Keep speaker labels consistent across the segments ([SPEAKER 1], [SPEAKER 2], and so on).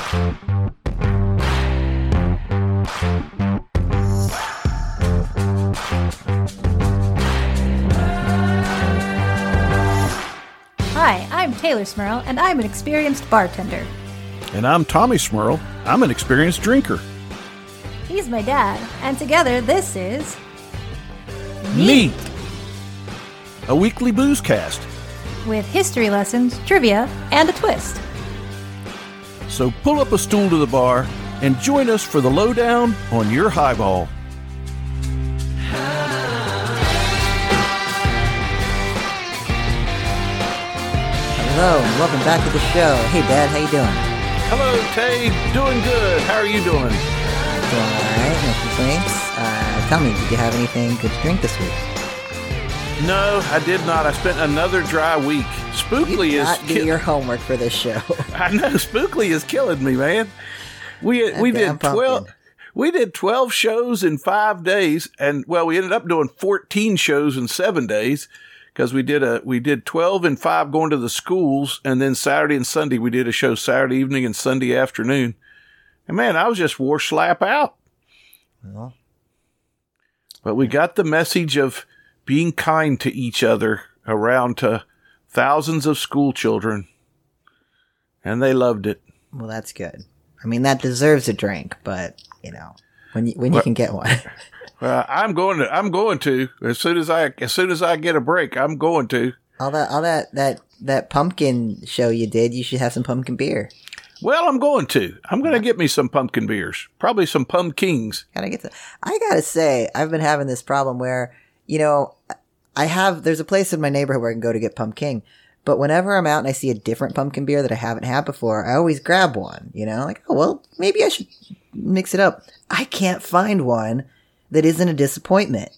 [SPEAKER 1] Hi, I'm Taylor Smurl, and I'm an experienced bartender.
[SPEAKER 2] And I'm Tommy Smurl. I'm an experienced drinker.
[SPEAKER 1] He's my dad, and together this is...
[SPEAKER 2] Neat! A weekly booze cast.
[SPEAKER 1] With history lessons, trivia, and a twist.
[SPEAKER 2] So pull up a stool to the bar and join us for the lowdown on your highball.
[SPEAKER 3] Hello, and welcome back to the show. Hey, Dad, how you doing?
[SPEAKER 2] Hello, Tay. Doing good. How are you doing?
[SPEAKER 3] Doing alright, no complaints. Tell me, did you have anything good to drink this week?
[SPEAKER 2] No, I did not. I spent another dry week. Spookly
[SPEAKER 3] You
[SPEAKER 2] is...
[SPEAKER 3] not do your homework for this show.
[SPEAKER 2] I know. Spookly is killing me, man. We did 12 shows in 5 days, and well, we ended up doing 14 shows in 7 days because we did 12 and 5 going to the schools, and then Saturday and Sunday we did a show Saturday evening and Sunday afternoon. And man, I was just wore slap out.
[SPEAKER 3] Well,
[SPEAKER 2] but we got the message of being kind to each other around to thousands of school children, and they loved it.
[SPEAKER 3] well, that's good. I mean, that deserves a drink, but you know, when you can get one.
[SPEAKER 2] I'm going to as soon as I get a break. I'm going to.
[SPEAKER 3] all that pumpkin show you did, you should have some pumpkin beer.
[SPEAKER 2] Well, I'm going to get me some pumpkin beers, probably some pumpkins.
[SPEAKER 3] I gotta say, I've been having this problem where, you know, there's a place in my neighborhood where I can go to get pumpkin, but whenever I'm out and I see a different pumpkin beer that I haven't had before, I always grab one, you know, like, oh, well, maybe I should mix it up. I can't find one that isn't a disappointment.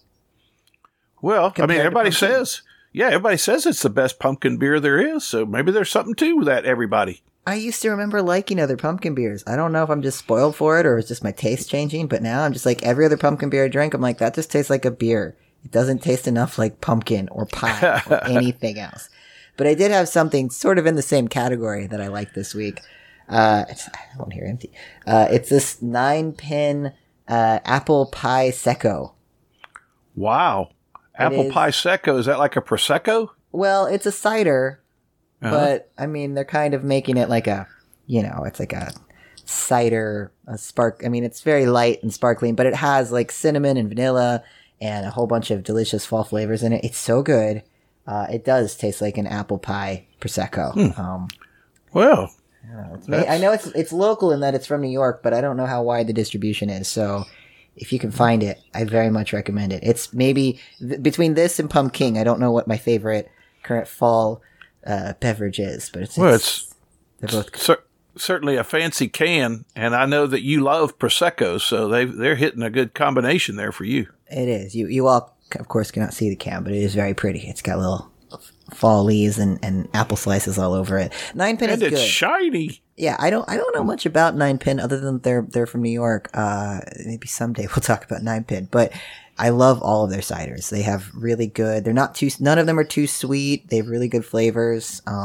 [SPEAKER 2] Well, I mean, everybody says it's the best pumpkin beer there is, so maybe there's something to that, everybody.
[SPEAKER 3] I used to remember liking other pumpkin beers. I don't know if I'm just spoiled for it or it's just my taste changing, but now I'm just like every other pumpkin beer I drink, I'm like, that just tastes like a beer. It doesn't taste enough like pumpkin or pie or anything else. But I did have something sort of in the same category that I liked this week. I won't hear empty. It's this 9-pin apple pie secco.
[SPEAKER 2] Wow. Apple pie secco. Is that like a Prosecco?
[SPEAKER 3] Well, it's a cider,
[SPEAKER 2] Uh-huh.
[SPEAKER 3] but I mean, they're kind of making it like it's like a cider, I mean, it's very light and sparkling, but it has like cinnamon and vanilla and a whole bunch of delicious fall flavors in it. It's so good. It does taste like an apple pie Prosecco.
[SPEAKER 2] Well,
[SPEAKER 3] I know it's local in that it's from New York, but I don't know how wide the distribution is. So if you can find it, I very much recommend it. It's maybe between this and pumpkin. I don't know what my favorite current fall beverage is, but they're both
[SPEAKER 2] certainly a fancy can, and I know that you love Prosecco, so they're hitting a good combination there for you.
[SPEAKER 3] It is. You all, of course, cannot see the can, but it is very pretty. It's got little fall leaves and apple slices all over it. 9-pin is good.
[SPEAKER 2] And it's shiny.
[SPEAKER 3] Yeah, I don't know much about 9-pin other than they're from New York. Maybe someday we'll talk about 9-pin, but I love all of their ciders. They have really good. None of them are too sweet. They have really good flavors. I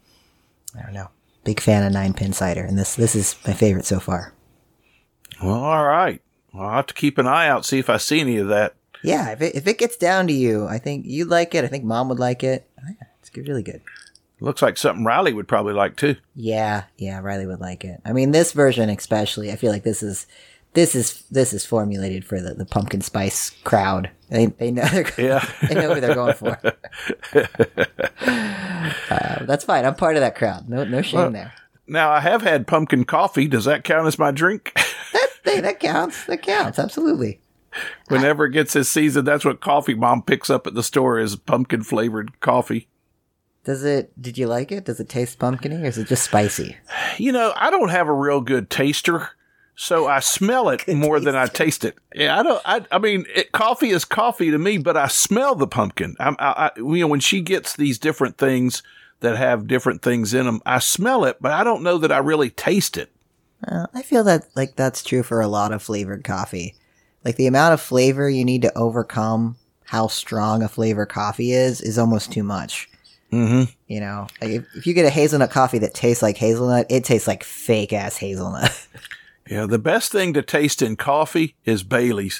[SPEAKER 3] don't know. Big fan of 9-pin cider, and this is my favorite so far.
[SPEAKER 2] Well, all right. Well, I'll have to keep an eye out, see if I see any of that.
[SPEAKER 3] Yeah, if it gets down to you, I think you'd like it. I think Mom would like it. It's really good.
[SPEAKER 2] Looks like something Riley would probably like too.
[SPEAKER 3] Yeah, Riley would like it. I mean, this version especially, I feel like this is formulated for the pumpkin spice crowd. They know they know who they're going for. That's fine. I'm part of that crowd. No shame there.
[SPEAKER 2] Now I have had pumpkin coffee. Does that count as my drink?
[SPEAKER 3] That counts. That counts. Absolutely.
[SPEAKER 2] Whenever it gets this season, that's what coffee Mom picks up at the store is pumpkin flavored coffee.
[SPEAKER 3] Did you like it? Does it taste pumpkin-y or is it just spicy?
[SPEAKER 2] You know, I don't have a real good taster, so I smell it more than I taste it. Yeah, I mean, coffee is coffee to me, but I smell the pumpkin. When she gets these different things that have different things in them, I smell it, but I don't know that I really taste it.
[SPEAKER 3] I feel that that's true for a lot of flavored coffee. Like the amount of flavor you need to overcome how strong a flavor coffee is almost too much.
[SPEAKER 2] Mm-hmm.
[SPEAKER 3] You know, like if you get a hazelnut coffee that tastes like hazelnut, it tastes like fake ass hazelnut.
[SPEAKER 2] Yeah, the best thing to taste in coffee is Bailey's.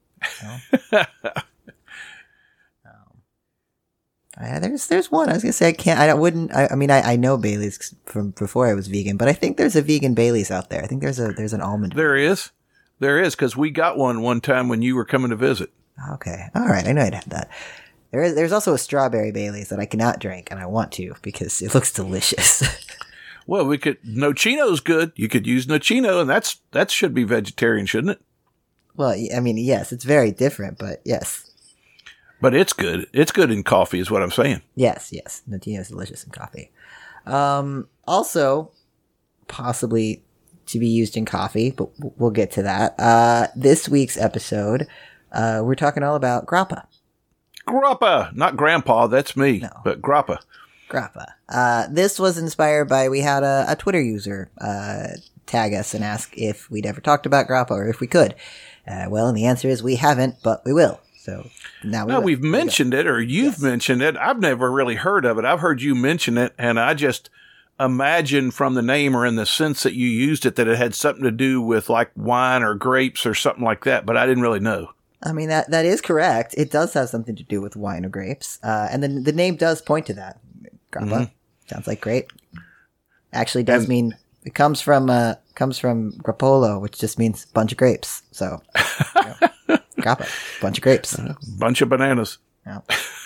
[SPEAKER 3] There's one. I was gonna say I know Bailey's from before I was vegan, but I think there's a vegan Bailey's out there. I think there's an almond.
[SPEAKER 2] There is, because we got one time when you were coming to visit.
[SPEAKER 3] Okay, all right, I know I'd have that. There's also a strawberry Bailey's that I cannot drink, and I want to because it looks delicious.
[SPEAKER 2] Well, Nocino's good. You could use Nocino, and that should be vegetarian, shouldn't it?
[SPEAKER 3] Well, I mean, yes, it's very different, but yes.
[SPEAKER 2] But it's good. It's good in coffee, is what I'm saying.
[SPEAKER 3] Yes. Nocino's delicious in coffee. Also, possibly to be used in coffee, but we'll get to that. This week's episode, we're talking all about grappa.
[SPEAKER 2] Grappa, not grandpa, that's me, no. But grappa.
[SPEAKER 3] Grappa. This was inspired by, we had a Twitter user tag us and ask if we'd ever talked about grappa or if we could. Well, and the answer is we haven't, but we will. So now
[SPEAKER 2] we've mentioned it, or you've mentioned it. I've never really heard of it. I've heard you mention it, and I just imagine from the name or in the sense that you used it that it had something to do with like wine or grapes or something like that, but I didn't really know.
[SPEAKER 3] I mean, that is correct. It does have something to do with wine or grapes. And then the name does point to that. Grappa. Mm-hmm. Sounds like grape. Actually does mean, it comes from grappolo, which just means bunch of grapes. So, grappa, bunch of grapes.
[SPEAKER 2] Bunch of bananas.
[SPEAKER 3] No.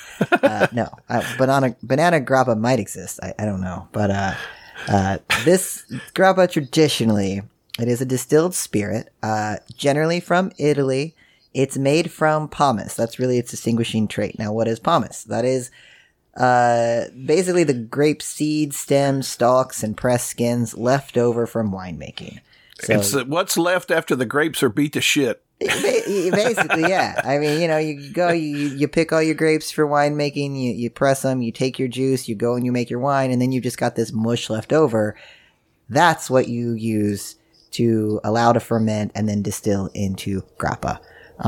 [SPEAKER 3] Banana grappa might exist. I don't know. But, this grappa traditionally, it is a distilled spirit, generally from Italy. It's made from pomace. That's really its distinguishing trait. Now, what is pomace? That is basically the grape seeds, stems, stalks, and pressed skins left over from winemaking. So,
[SPEAKER 2] it's what's left after the grapes are beat to shit.
[SPEAKER 3] Basically, yeah. I mean, you go, you pick all your grapes for winemaking, you press them, you take your juice, you go and you make your wine, and then you've just got this mush left over. That's what you use to allow to ferment and then distill into grappa.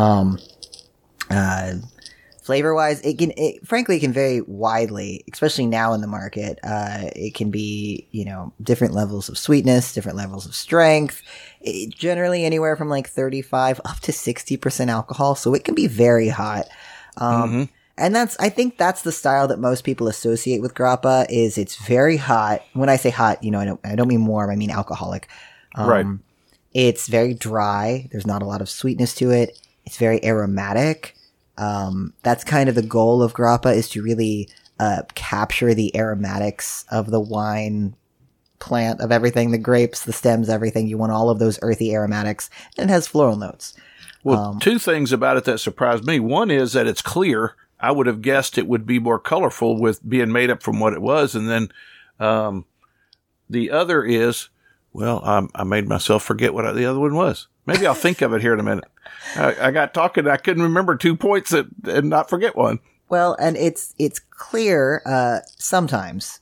[SPEAKER 3] Flavor wise, it frankly can vary widely, especially now in the market. It can be, different levels of sweetness, different levels of strength, generally anywhere from like 35 up to 60% alcohol. So it can be very hot. And I think that's the style that most people associate with grappa is it's very hot. When I say hot, I don't mean warm, I mean alcoholic.
[SPEAKER 2] Right.
[SPEAKER 3] It's very dry. There's not a lot of sweetness to it. It's very aromatic. That's kind of the goal of grappa is to really capture the aromatics of the wine plant, of everything, the grapes, the stems, everything. You want all of those earthy aromatics, and it has floral notes.
[SPEAKER 2] Well, two things about it that surprised me. One is that it's clear. I would have guessed it would be more colorful with being made up from what it was. And then the other is, I made myself forget what the other one was. Maybe I'll think of it here in a minute. I got talking. I couldn't remember 2 points and not forget one.
[SPEAKER 3] Well, and it's clear sometimes.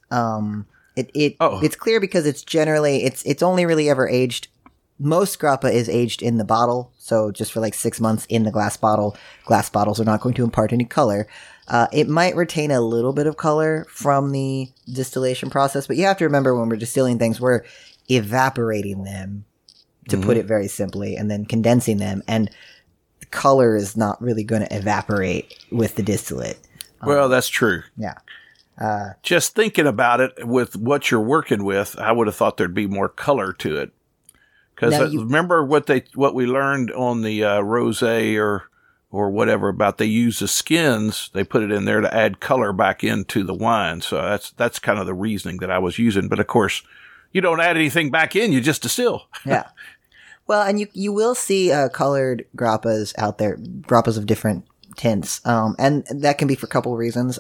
[SPEAKER 3] It's clear because it's generally it's only really ever aged. Most grappa is aged in the bottle, so just for like 6 months in the glass bottle. Glass bottles are not going to impart any color. It might retain a little bit of color from the distillation process, but you have to remember when we're distilling things, we're evaporating them, to put it very simply, and then condensing them, and the color is not really going to evaporate with the distillate.
[SPEAKER 2] Well, that's true.
[SPEAKER 3] Yeah.
[SPEAKER 2] Just thinking about it with what you're working with, I would have thought there'd be more color to it. Because remember what we learned on the rosé or whatever about they use the skins, they put it in there to add color back into the wine. So that's kind of the reasoning that I was using. But of course, you don't add anything back in, you just distill.
[SPEAKER 3] Yeah. Well, and you will see colored grappas out there, grappas of different tints, and that can be for a couple of reasons.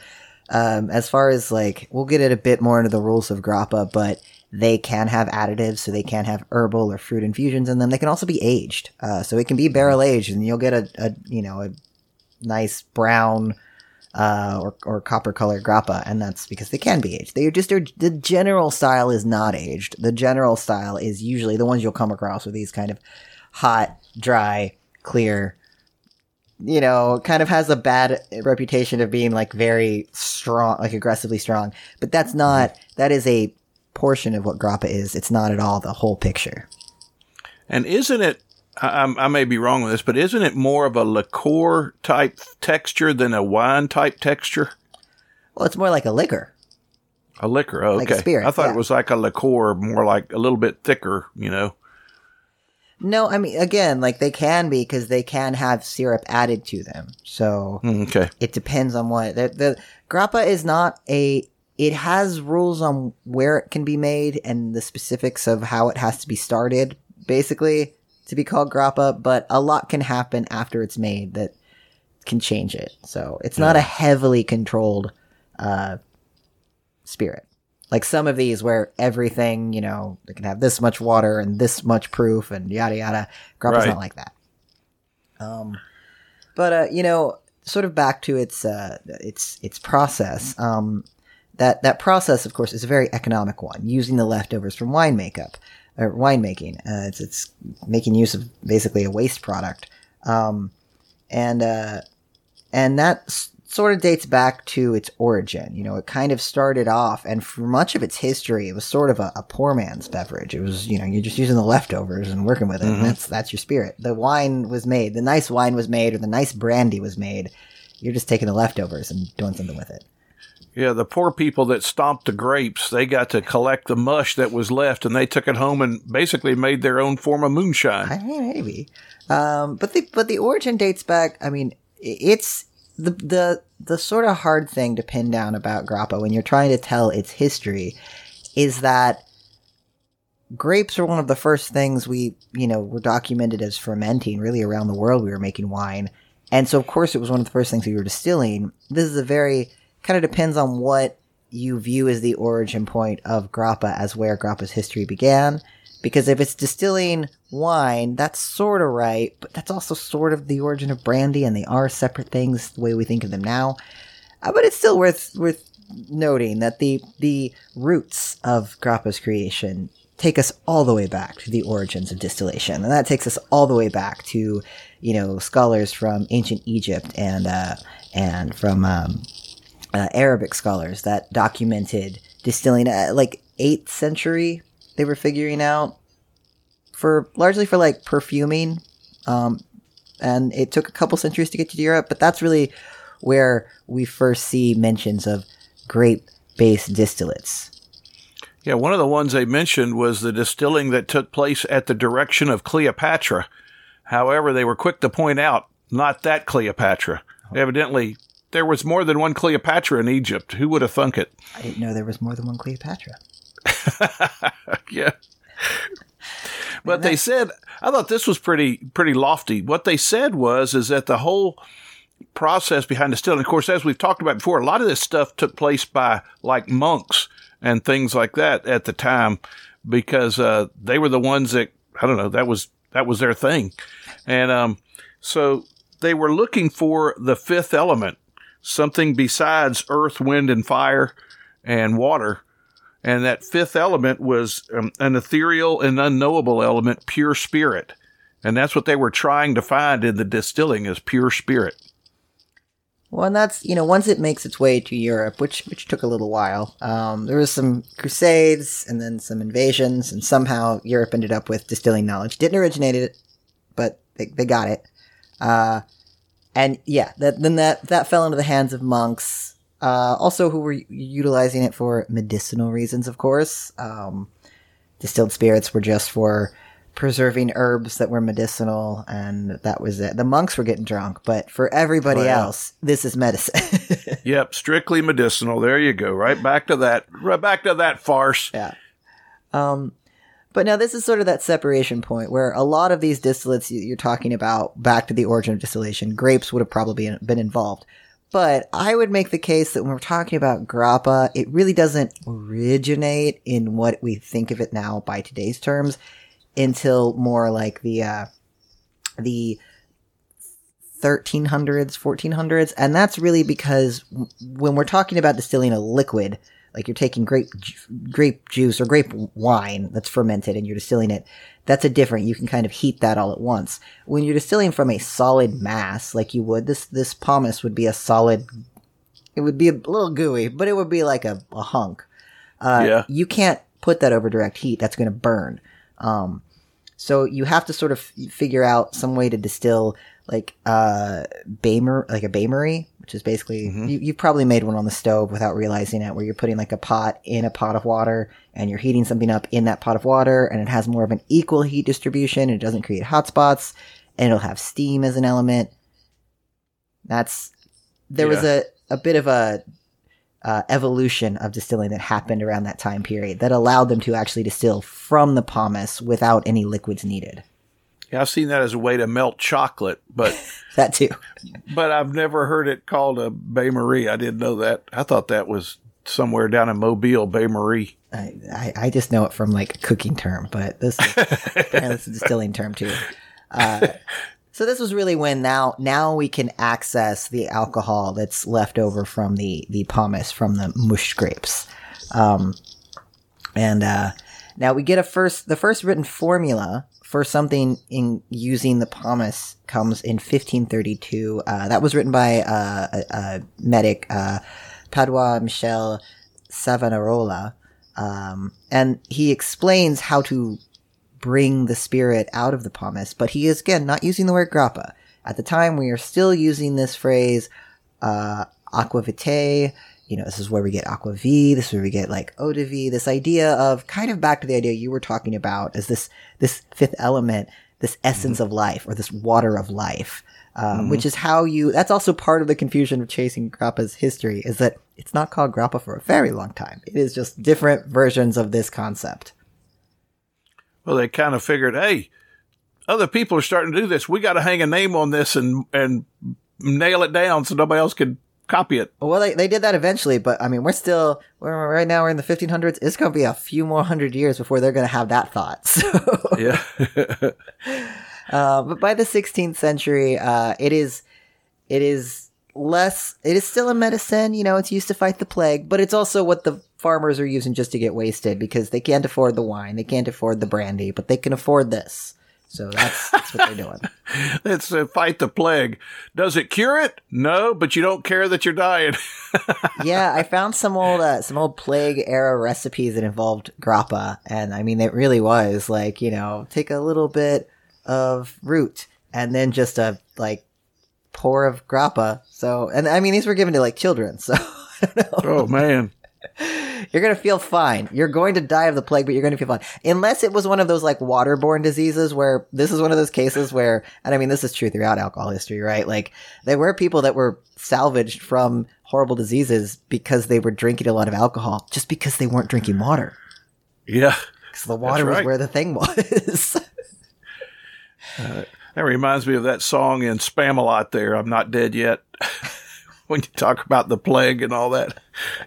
[SPEAKER 3] As far as we'll get it a bit more into the rules of grappa, but they can have additives, so they can have herbal or fruit infusions in them. They can also be aged, so it can be barrel aged, and you'll get a nice brown or copper colored grappa, and that's because they can be aged. The general style is not aged. The general style is usually the ones you'll come across with these kind of hot, dry, clear, kind of has a bad reputation of being like very strong, like aggressively strong. But that is a portion of what grappa is. It's not at all the whole picture.
[SPEAKER 2] And isn't it, I may be wrong with this, but isn't it more of a liqueur type texture than a wine type texture?
[SPEAKER 3] Well, it's more like a liquor.
[SPEAKER 2] A liquor, okay.
[SPEAKER 3] Like a spirit,
[SPEAKER 2] I thought it was like a liqueur, more like a little bit thicker,
[SPEAKER 3] No, I mean, again, like they can be because they can have syrup added to them. So It depends on what. The grappa is not it has rules on where it can be made and the specifics of how it has to be started, basically, to be called grappa, but a lot can happen after it's made that can change it. So it's not a heavily controlled spirit. Like some of these where everything, they can have this much water and this much proof and yada yada. Grappa's not like that. But sort of back to its process. That process, of course, is a very economic one, using the leftovers from winemaking. It's making use of basically a waste product. And that sort of dates back to its origin. It kind of started off, and for much of its history, it was sort of a poor man's beverage. It was, you're just using the leftovers and working with it. Mm-hmm. And that's your spirit. The wine was made, the nice wine was made, or the nice brandy was made. You're just taking the leftovers and doing something with it.
[SPEAKER 2] Yeah, the poor people that stomped the grapes, they got to collect the mush that was left, and they took it home and basically made their own form of moonshine.
[SPEAKER 3] I mean, maybe. But the origin dates back, I mean, it's the sort of hard thing to pin down about grappa when you're trying to tell its history is that grapes are one of the first things were documented as fermenting really around the world. We were making wine. And so, of course, it was one of the first things we were distilling. This is kind of depends on what you view as the origin point of grappa as where grappa's history began. Because if it's distilling wine, that's sort of right, but that's also sort of the origin of brandy, and they are separate things the way we think of them now. But it's still worth noting that the roots of grappa's creation take us all the way back to the origins of distillation, and that takes us all the way back to scholars from ancient Egypt and from Arabic scholars that documented distilling like 8th century. They were figuring out largely for like perfuming. And it took a couple centuries to get to Europe, but that's really where we first see mentions of grape-based distillates.
[SPEAKER 2] Yeah, one of the ones they mentioned was the distilling that took place at the direction of Cleopatra. However, they were quick to point out, not that Cleopatra. Evidently, there was more than one Cleopatra in Egypt. Who would have thunk it?
[SPEAKER 3] I didn't know there was more than one Cleopatra.
[SPEAKER 2] Yeah. But they said, I thought this was pretty lofty. What they said is that the whole process behind distilling, of course, as we've talked about before, a lot of this stuff took place by like monks and things like that at the time because they were the ones that, I don't know, that was their thing. And so they were looking for the fifth element, something besides earth, wind, and fire and water. And that fifth element was an ethereal and unknowable element, pure spirit. And that's what they were trying to find in the distilling is pure spirit.
[SPEAKER 3] Well, and that's, once it makes its way to Europe, which took a little while, there was some crusades and then some invasions, and somehow Europe ended up with distilling knowledge. Didn't originate it, but they got it. And yeah, that fell into the hands of monks. Also who were utilizing it for medicinal reasons, of course. Distilled spirits were just for preserving herbs that were medicinal, and that was it. The monks were getting drunk, but for everybody else, this is medicine.
[SPEAKER 2] Yep, strictly medicinal. There you go. Right back to that farce.
[SPEAKER 3] Yeah. But now this is sort of that separation point where a lot of these distillates you're talking about, back to the origin of distillation, grapes would have probably been involved. But I would make the case that when we're talking about grappa, it really doesn't originate in what we think of it now by today's terms until more like the 1300s, 1400s. And that's really because when we're talking about distilling a liquid, like you're taking grape juice or grape wine that's fermented and you're distilling it. That's you can kind of heat that all at once. When you're distilling from a solid mass, like you would, this pomace would be a solid, it would be a little gooey, but it would be like a hunk. You can't put that over direct heat. That's going to burn. So you have to sort of figure out some way to distill like a bain-marie, which is basically, you've probably made one on the stove without realizing it, where you're putting like a pot in a pot of water and you're heating something up in that pot of water, and it has more of an equal heat distribution. And it doesn't create hot spots, and it'll have steam as an element. There was a bit of a evolution of distilling that happened around that time period that allowed them to actually distill from the pomace without any liquids needed.
[SPEAKER 2] Yeah, I've seen that as a way to melt chocolate, but
[SPEAKER 3] that too.
[SPEAKER 2] But I've never heard it called a bain-marie. I didn't know that. I thought that was somewhere down in Mobile, bain-marie.
[SPEAKER 3] I just know it from like a cooking term, but this is a distilling term too. So this was really when now we can access the alcohol that's left over from the pomace, from the mush grapes. Now we get the first written formula for something in using the pomace comes in 1532. That was written by a medic, Padua Michel Savonarola. And he explains how to bring the spirit out of the pomace, but he is, again, not using the word grappa. At the time, we are still using this phrase, aqua vitae. This is where we get aqua vi, this is where we get like eau de vie, this idea of kind of back to the idea you were talking about as this fifth element, this essence of life, or this water of life, which is that's also part of the confusion of chasing grappa's history, is that it's not called grappa for a very long time. It is just different versions of this concept.
[SPEAKER 2] Well, they kind of figured, hey, other people are starting to do this. We got to hang a name on this and nail it down so nobody else could copy it.
[SPEAKER 3] Well, they did that eventually, but I mean, right now we're in the 1500s. It's going to be a few more hundred years before they're going to have that thought. So.
[SPEAKER 2] Yeah.
[SPEAKER 3] But by the 16th century, it is still a medicine, it's used to fight the plague, but it's also what the farmers are using just to get wasted, because they can't afford the wine, they can't afford the brandy, but they can afford this. So that's what they're doing.
[SPEAKER 2] It's fight the plague. Does it cure it? No, but you don't care that you're dying.
[SPEAKER 3] Yeah, I found some old plague era recipes that involved grappa, and I mean, it really was like, take a little bit of root and then just a pour of grappa. So, and I mean, these were given to like children, so I don't know.
[SPEAKER 2] Oh man.
[SPEAKER 3] You're going to feel fine. You're going to die of the plague, but you're going to feel fine. Unless it was one of those like waterborne diseases, where this is one of those cases where, and I mean, this is true throughout alcohol history, right? Like, there were people that were salvaged from horrible diseases because they were drinking a lot of alcohol, just because they weren't drinking water.
[SPEAKER 2] Yeah.
[SPEAKER 3] Because the water was where the thing was.
[SPEAKER 2] That reminds me of that song in Spamalot there, I'm Not Dead Yet, when you talk about the plague and all that.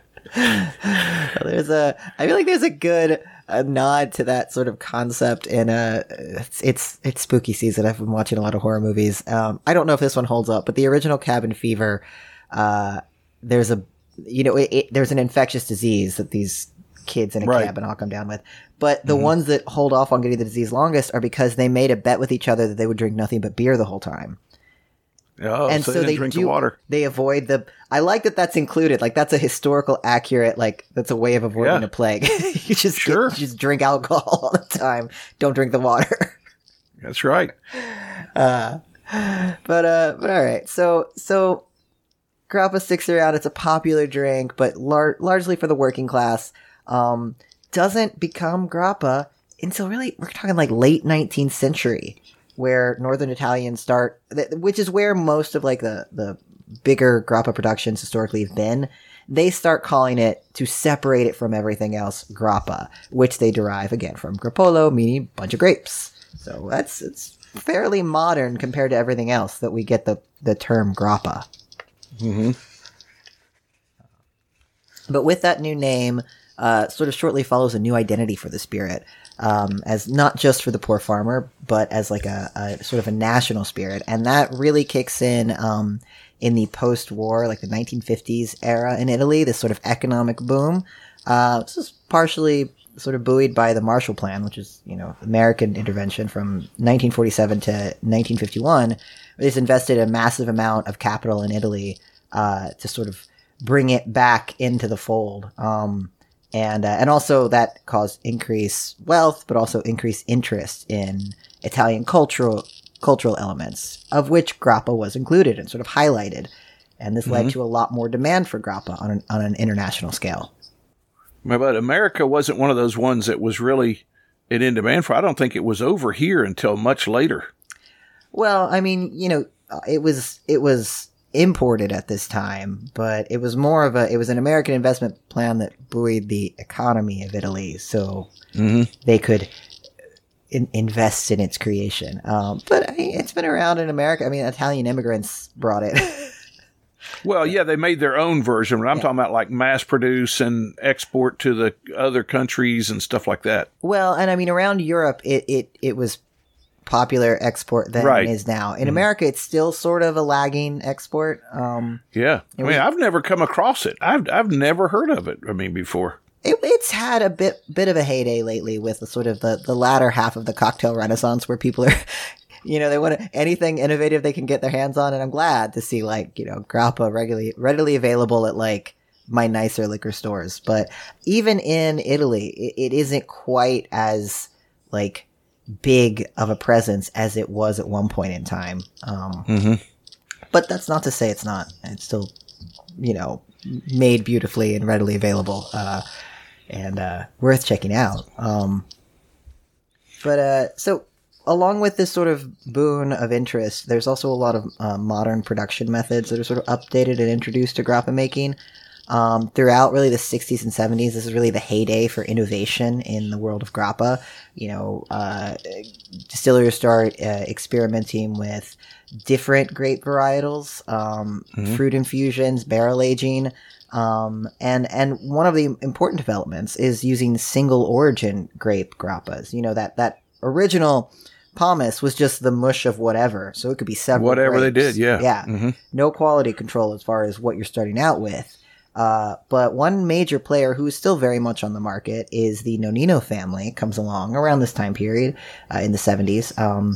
[SPEAKER 3] I feel like there's a good nod to that sort of concept in it's spooky season. I've been watching a lot of horror movies. I don't know if this one holds up, but the original Cabin Fever, there's an infectious disease that these kids in a cabin all come down with. But the ones that hold off on getting the disease longest are because they made a bet with each other that they would drink nothing but beer the whole time.
[SPEAKER 2] Oh, and so they drink the water.
[SPEAKER 3] They avoid I like that that's included. Like, that's a historical accurate, that's a way of avoiding a plague. You just just drink alcohol all the time. Don't drink the water.
[SPEAKER 2] That's right.
[SPEAKER 3] But all right. So grappa sticks around. It's a popular drink, but largely for the working class. Doesn't become grappa until really, we're talking like late 19th century. Where Northern Italians start, which is where most of like the bigger grappa productions historically have been, they start calling it, to separate it from everything else, grappa, which they derive again from grappolo, meaning bunch of grapes. So it's fairly modern compared to everything else that we get the term grappa.
[SPEAKER 2] Mm-hmm.
[SPEAKER 3] But with that new name, sort of shortly follows a new identity for the spirit. As not just for the poor farmer, but as like a sort of a national spirit. And that really kicks in the post-war, like the 1950s era in Italy, this sort of economic boom. This was partially sort of buoyed by the Marshall Plan, which is, American intervention from 1947 to 1951. They invested a massive amount of capital in Italy to sort of bring it back into the fold. And also that caused increased wealth, but also increased interest in Italian cultural elements, of which grappa was included and sort of highlighted. And this led to a lot more demand for grappa on an international scale.
[SPEAKER 2] But America wasn't one of those ones that was really in demand for. I don't think it was over here until much later.
[SPEAKER 3] Well, I mean, it was imported at this time, but it was it was an American investment plan that buoyed the economy of Italy, so they could invest in its creation. But it's been around in America. I mean, Italian immigrants brought it.
[SPEAKER 2] Well, yeah, they made their own version. But I'm talking about like mass produce and export to the other countries and stuff like that.
[SPEAKER 3] Well, and I mean, around Europe, it was popular export than it is now. In America, it's still sort of a lagging export.
[SPEAKER 2] Yeah. I mean, I've never come across it. I've never heard of it, before.
[SPEAKER 3] It's had a bit of a heyday lately with the sort of the latter half of the cocktail renaissance where people are... they want anything innovative they can get their hands on, and I'm glad to see grappa readily available at my nicer liquor stores. But even in Italy, it isn't quite as big of a presence as it was at one point in time. But that's not to say it's not. It's still, made beautifully and readily available, and worth checking out. So. Along with this sort of boon of interest, there's also a lot of modern production methods that are sort of updated and introduced to grappa making. Throughout really the 60s and 70s, this is really the heyday for innovation in the world of grappa. Distillers start experimenting with different grape varietals, fruit infusions, barrel aging. And one of the important developments is using single origin grape grappas. That original pomace was just the mush of whatever, so it could be several
[SPEAKER 2] whatever
[SPEAKER 3] grapes.
[SPEAKER 2] They did, yeah.
[SPEAKER 3] Yeah. No quality control as far as what you're starting out with. But one major player who is still very much on the market is the Nonino family. It comes along around this time period in the 70s,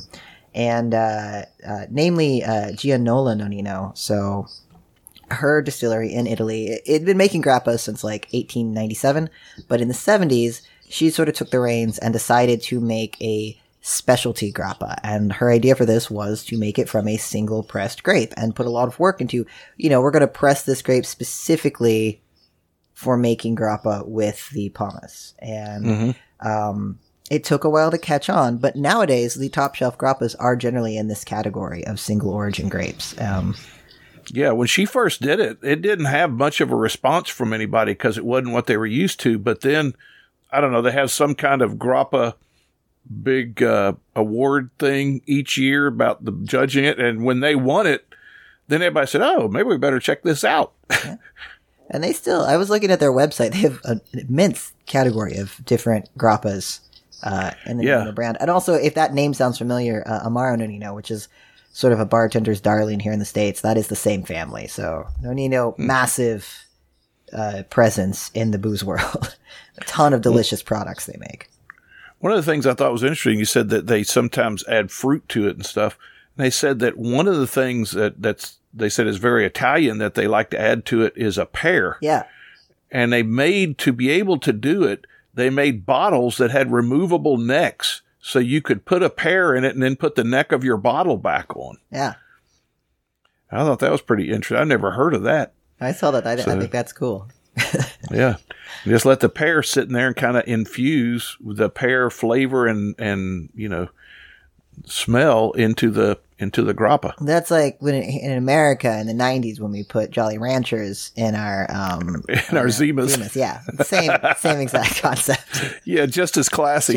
[SPEAKER 3] namely Gianola Nonino. So her distillery in Italy, it'd been making grappa since 1897, but in the 70s, she sort of took the reins and decided to make a specialty grappa. And her idea for this was to make it from a single pressed grape and put a lot of work into, we're going to press this grape specifically for making grappa with the pomace. And it took a while to catch on, but nowadays the top shelf grappas are generally in this category of single origin grapes.
[SPEAKER 2] Yeah, when she first did it, it didn't have much of a response from anybody because it wasn't what they were used to. But then, I don't know, they have some kind of grappa big award thing each year about the judging it. And when they won it, then everybody said, oh, maybe we better check this out.
[SPEAKER 3] Yeah. And I was looking at their website. They have an immense category of different grappas in the brand. And also, if that name sounds familiar, Amaro Nonino, which is sort of a bartender's darling here in the States, that is the same family. So Nonino, massive presence in the booze world. A ton of delicious products they make.
[SPEAKER 2] One of the things I thought was interesting, you said that they sometimes add fruit to it and stuff. And they said that one of the things they said is very Italian that they like to add to it is a pear.
[SPEAKER 3] Yeah.
[SPEAKER 2] And to be able to do it, they made bottles that had removable necks. So you could put a pear in it and then put the neck of your bottle back on.
[SPEAKER 3] Yeah.
[SPEAKER 2] I thought that was pretty interesting. I never heard of that.
[SPEAKER 3] I saw that. I think that's cool.
[SPEAKER 2] Yeah. Just let the pear sit in there and kind of infuse the pear flavor and smell into the grappa.
[SPEAKER 3] That's like when in America in the 90s when we put Jolly Ranchers in our Zimas. Yeah. Same exact concept.
[SPEAKER 2] Yeah, just as classy.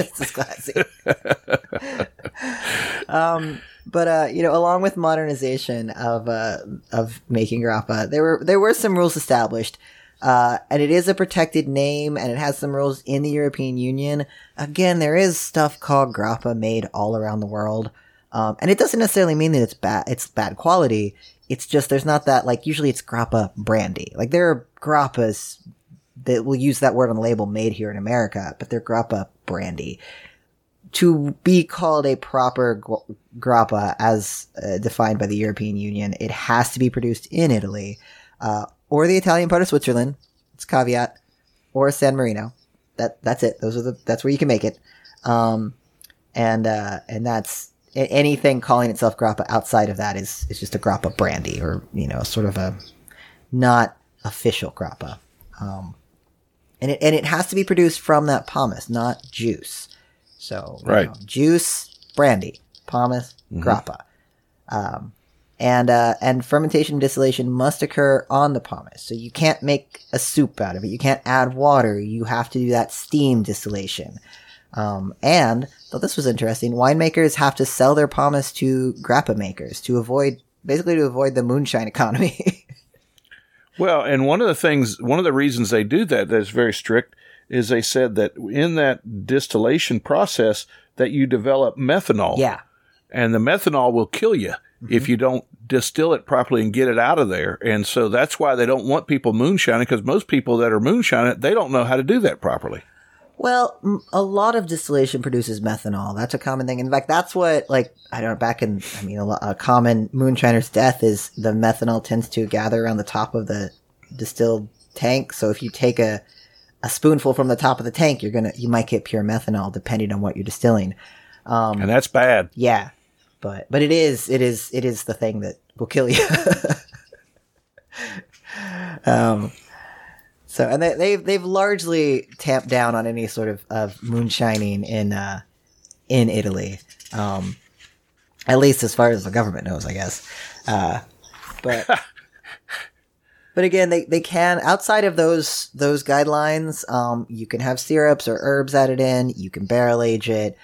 [SPEAKER 3] But along with modernization of making grappa, there were some rules established. And it is a protected name, and it has some rules in the European Union. Again, there is stuff called grappa made all around the world. And it doesn't necessarily mean that it's bad quality. It's just there's not that, usually it's grappa brandy. There are grappas they will use that word on the label, made here in America, but they're grappa brandy. To be called a proper grappa as defined by the European Union, it has to be produced in Italy, or the Italian part of Switzerland. It's caveat, or San Marino. That's it. That's where you can make it. And that's anything calling itself grappa outside of that is just a grappa brandy, or, sort of a not official grappa. And it has to be produced from that pomace, not juice. So, juice, brandy, pomace, grappa. And fermentation and distillation must occur on the pomace. So you can't make a soup out of it. You can't add water. You have to do that steam distillation. And, though this was interesting, winemakers have to sell their pomace to grappa makers to avoid the moonshine economy.
[SPEAKER 2] Well, and one of the reasons they do that is very strict, is they said that in that distillation process that you develop methanol.
[SPEAKER 3] Yeah.
[SPEAKER 2] And the methanol will kill you if you don't distill it properly and get it out of there. And so that's why they don't want people moonshining, because most people that are moonshining, they don't know how to do that properly.
[SPEAKER 3] Well, a lot of distillation produces methanol. That's a common thing. In fact, that's what, a common moonshiner's death is the methanol tends to gather around the top of the distilled tank. So if you take a spoonful from the top of the tank, you might get pure methanol depending on what you're distilling.
[SPEAKER 2] And that's bad.
[SPEAKER 3] Yeah. But it is the thing that will kill you. So, and they've largely tamped down on any sort of moonshining in Italy. At least as far as the government knows, I guess. But again, they can, outside of those guidelines, you can have syrups or herbs added in, you can barrel age it.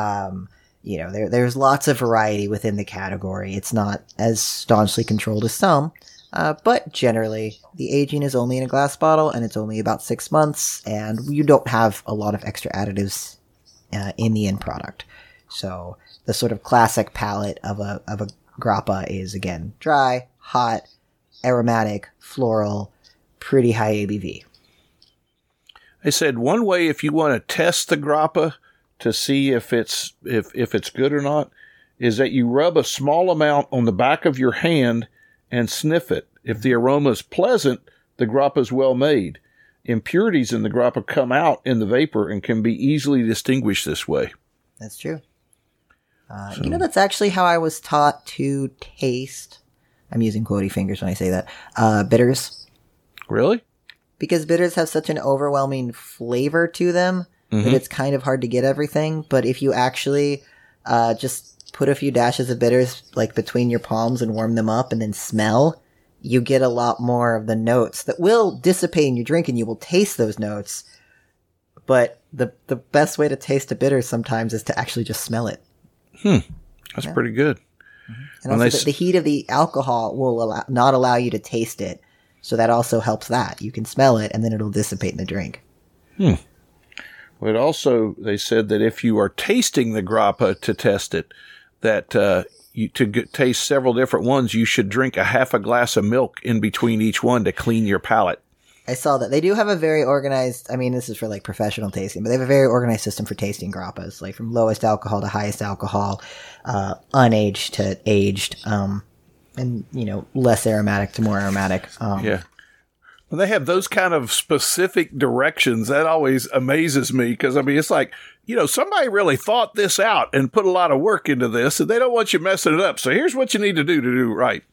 [SPEAKER 3] There's lots of variety within the category. It's not as staunchly controlled as some, but generally the aging is only in a glass bottle and it's only about 6 months, and you don't have a lot of extra additives in the end product. So the sort of classic palate of a grappa is, again, dry, hot, aromatic, floral, pretty high ABV.
[SPEAKER 2] They said one way, if you want to test the grappa to see if it's good or not, is that you rub a small amount on the back of your hand and sniff it. If the aroma is pleasant, the grappa is well made. Impurities in the grappa come out in the vapor and can be easily distinguished this way.
[SPEAKER 3] That's true. That's actually how I was taught to taste. I'm using quotey fingers when I say that. Bitters.
[SPEAKER 2] Really?
[SPEAKER 3] Because bitters have such an overwhelming flavor to them that it's kind of hard to get everything. But if you actually just put a few dashes of bitters like between your palms and warm them up and then smell, you get a lot more of the notes that will dissipate in your drink, and you will taste those notes. But the best way to taste a bitter sometimes is to actually just smell it.
[SPEAKER 2] That's pretty good.
[SPEAKER 3] And also the heat of the alcohol will not allow you to taste it. So that also helps that. You can smell it, and then it'll dissipate in the drink.
[SPEAKER 2] But also, they said that if you are tasting the grappa to test it, that to taste several different ones, you should drink a half a glass of milk in between each one to clean your palate.
[SPEAKER 3] I saw that. They do have a very organized, this is for like professional tasting, but they have a very organized system for tasting grappas, like from lowest alcohol to highest alcohol, unaged to aged, and, less aromatic to more aromatic.
[SPEAKER 2] Yeah. When they have those kind of specific directions, that always amazes me, because, it's like, somebody really thought this out and put a lot of work into this, and they don't want you messing it up. So here's what you need to do it right.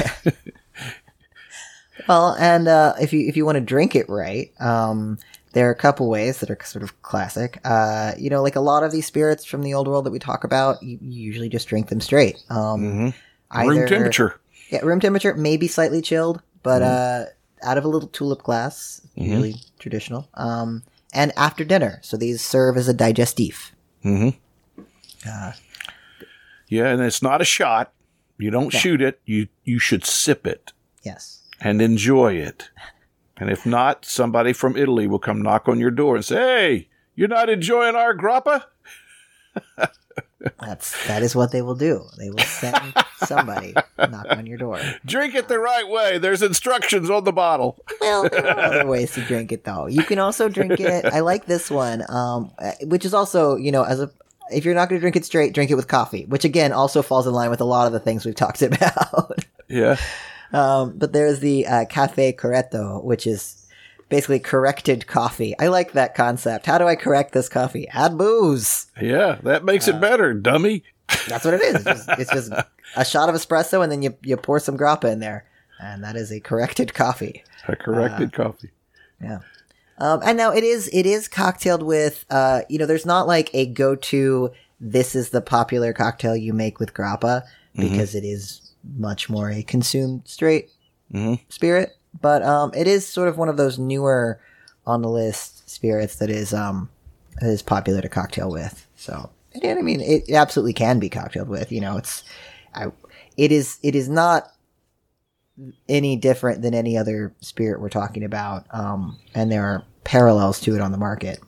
[SPEAKER 3] Well, and if you want to drink it right, there are a couple ways that are sort of classic. Like a lot of these spirits from the old world that we talk about, you usually just drink them straight.
[SPEAKER 2] Room temperature.
[SPEAKER 3] Yeah, room temperature, maybe slightly chilled, but out of a little tulip glass, usually traditional. And after dinner, so these serve as a digestif.
[SPEAKER 2] Yeah, and it's not a shot. You don't shoot it. You should sip it.
[SPEAKER 3] Yes.
[SPEAKER 2] And enjoy it. And if not, somebody from Italy will come knock on your door and say, "Hey, you're not enjoying our grappa?"
[SPEAKER 3] That is what they will do. They will send somebody knock on your door.
[SPEAKER 2] Drink it the right way. There's instructions on the bottle.
[SPEAKER 3] Well, there are other ways to drink it, though. You can also drink it. I like this one, which is also, if you're not going to drink it straight, drink it with coffee, which again also falls in line with a lot of the things we've talked about.
[SPEAKER 2] Yeah.
[SPEAKER 3] But there's the Cafe Corretto, which is basically corrected coffee. I like that concept. How do I correct this coffee? Add booze.
[SPEAKER 2] Yeah, that makes it better, dummy.
[SPEAKER 3] That's what it is. It's just a shot of espresso, and then you pour some grappa in there, and that is a corrected coffee.
[SPEAKER 2] A corrected coffee.
[SPEAKER 3] Yeah. And now it is cocktailed with, there's not like a go-to, this is the popular cocktail you make with grappa, because it is much more a consumed straight spirit. But it is sort of one of those newer on the list spirits that is popular to cocktail with. So, and I mean, it absolutely can be cocktailed with. It is not any different than any other spirit we're talking about. And there are parallels to it on the market.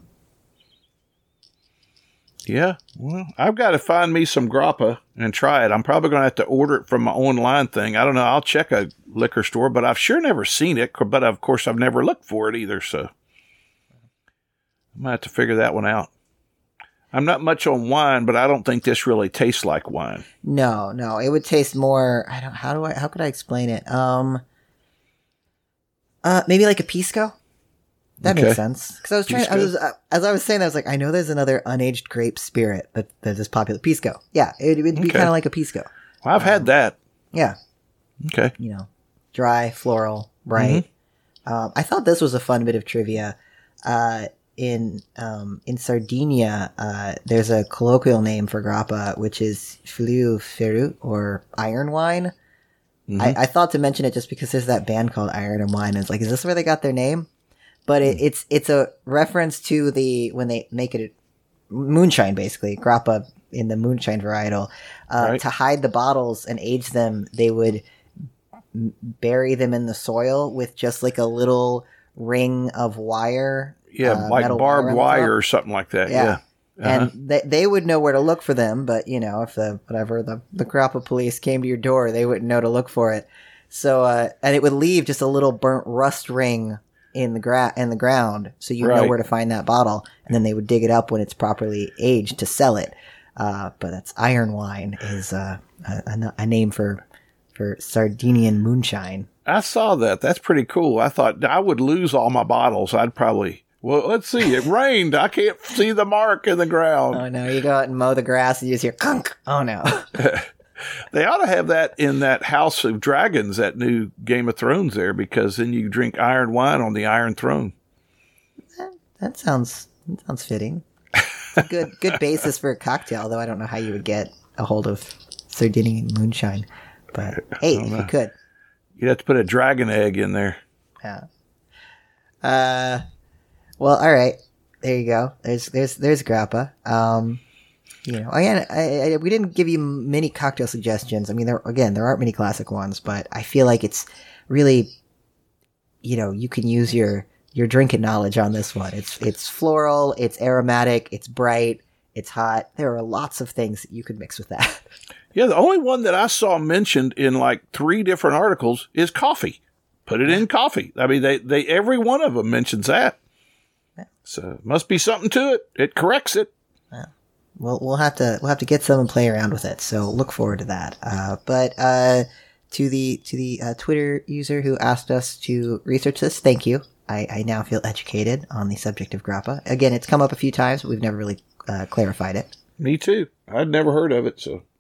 [SPEAKER 2] Yeah, well, I've got to find me some grappa and try it. I'm probably going to have to order it from my online thing. I don't know. I'll check a liquor store, but I've sure never seen it. But of course, I've never looked for it either. So I might have to figure that one out. I'm not much on wine, but I don't think this really tastes like wine.
[SPEAKER 3] No, it would taste more. How could I explain it? Maybe like a pisco. That makes sense. Because as I was saying, I was like, I know there's another unaged grape spirit that is popular. Pisco. Yeah, it would be kind of like a pisco.
[SPEAKER 2] Well, I've had that.
[SPEAKER 3] Yeah.
[SPEAKER 2] Okay.
[SPEAKER 3] Dry, floral, bright. I thought this was a fun bit of trivia. In Sardinia, there's a colloquial name for grappa, which is Filiu Ferru, or iron wine. I thought to mention it just because there's that band called Iron and Wine. And it's like, is this where they got their name? But it's a reference to when they make it moonshine, basically, grappa in the moonshine varietal. To hide the bottles and age them, they would bury them in the soil with just like a little ring of wire.
[SPEAKER 2] Yeah, like barbed wire or something like that. Yeah.
[SPEAKER 3] And they would know where to look for them, but if the grappa police came to your door, they wouldn't know to look for it. So and it would leave just a little burnt rust ring in the ground, so you know where to find that bottle, and then they would dig it up when it's properly aged to sell it. But that's iron wine is a name for Sardinian moonshine.
[SPEAKER 2] I saw that. That's pretty cool. I thought I would lose all my bottles. I'd probably. Well, let's see. It rained. I can't see the mark in the ground.
[SPEAKER 3] Oh no! You go out and mow the grass, and you just hear clunk. Oh no!
[SPEAKER 2] They ought to have that in that House of Dragons, that new Game of Thrones there, because then you drink iron wine on the Iron Throne.
[SPEAKER 3] That sounds fitting. It's a good basis for a cocktail, though I don't know how you would get a hold of Sardinian moonshine. But hey, if you could.
[SPEAKER 2] You'd have to put a dragon egg in there.
[SPEAKER 3] Yeah. Well, all right. There you go. There's grappa. Again, we didn't give you many cocktail suggestions. I mean, there aren't many classic ones, but I feel like it's really, you can use your drinking knowledge on this one. It's floral, it's aromatic, it's bright, it's hot. There are lots of things that you could mix with that.
[SPEAKER 2] Yeah, the only one that I saw mentioned in like 3 different articles is coffee. Put it in coffee. I mean, they every one of them mentions that. Yeah. So must be something to it. It corrects it.
[SPEAKER 3] Yeah. Well, we'll have to get some and play around with it. So look forward to that. But to the Twitter user who asked us to research this, thank you. I now feel educated on the subject of grappa. Again, it's come up a few times, but we've never really clarified it.
[SPEAKER 2] Me too. I'd never heard of it, so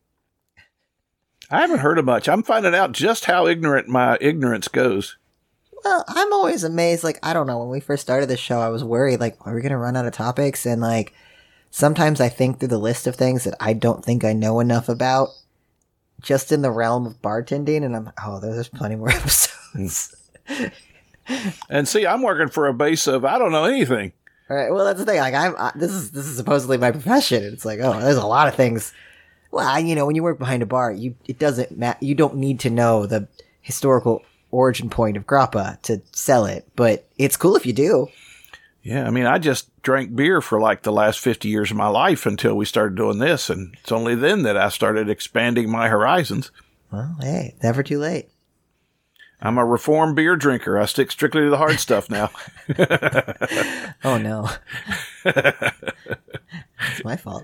[SPEAKER 2] I haven't heard of much. I'm finding out just how ignorant my ignorance goes.
[SPEAKER 3] Well, I'm always amazed. Like, I don't know. When we first started this show, I was worried, like, are we going to run out of topics? And like, sometimes I think through the list of things that I don't think I know enough about, just in the realm of bartending, and there's plenty more episodes.
[SPEAKER 2] And see, I'm working for a base of I don't know anything.
[SPEAKER 3] All right. Well, that's the thing. Like, this is supposedly my profession. And it's like, there's a lot of things. Well, when you work behind a bar, it doesn't matter. You don't need to know the historical origin point of grappa to sell it, but it's cool if you do.
[SPEAKER 2] Yeah, I mean, I just drank beer for like the last 50 years of my life until we started doing this. And it's only then that I started expanding my horizons.
[SPEAKER 3] Well, hey, never too late.
[SPEAKER 2] I'm a reformed beer drinker. I stick strictly to the hard stuff now.
[SPEAKER 3] Oh, no. It's my fault.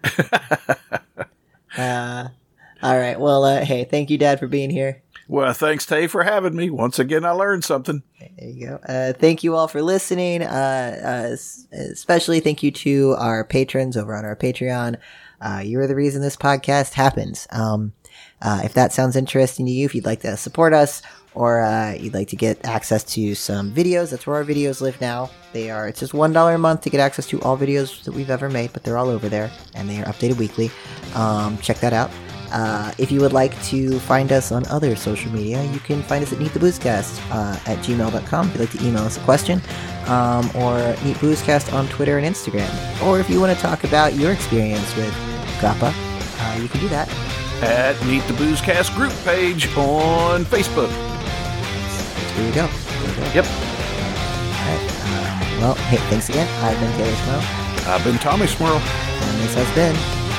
[SPEAKER 3] All right. Well, hey, thank you, Dad, for being here.
[SPEAKER 2] Well, thanks, Tay, for having me. Once again, I learned something.
[SPEAKER 3] There you go. Thank you all for listening. Especially thank you to our patrons over on our Patreon. You are the reason this podcast happens. If that sounds interesting to you, if you'd like to support us, or you'd like to get access to some videos, that's where our videos live now. It's just $1 a month to get access to all videos that we've ever made, but they're all over there, and they are updated weekly. Check that out. If you would like to find us on other social media, you can find us at neattheboozecast at gmail.com if you'd like to email us a question, or neatboozecast on Twitter and Instagram. Or if you want to talk about your experience with grappa, you can do that
[SPEAKER 2] at Neat the Boozecast group page on Facebook.
[SPEAKER 3] There you go.
[SPEAKER 2] Yep.
[SPEAKER 3] All right. Well, hey, thanks again. I've been Taylor Smurl.
[SPEAKER 2] I've been Tommy Smurl.
[SPEAKER 3] And this has been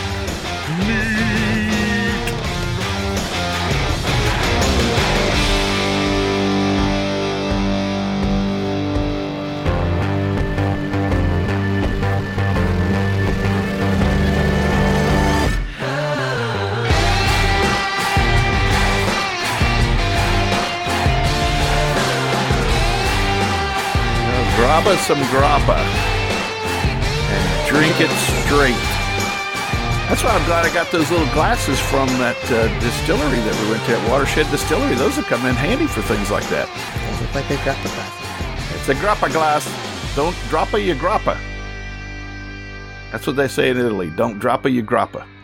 [SPEAKER 2] Neat. Grab us some grappa and drink it straight. That's why I'm glad I got those little glasses from that distillery that we went to, at Watershed Distillery. Those will come in handy for things like that.
[SPEAKER 3] They look like they're grappa glasses.
[SPEAKER 2] It's a grappa glass. Don't drop a your grappa. That's what they say in Italy. Don't drop a your grappa.